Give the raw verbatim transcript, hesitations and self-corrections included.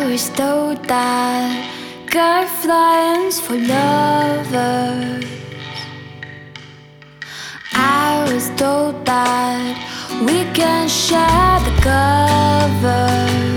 was told that got flying's for lovers. I was told that we can share the cover.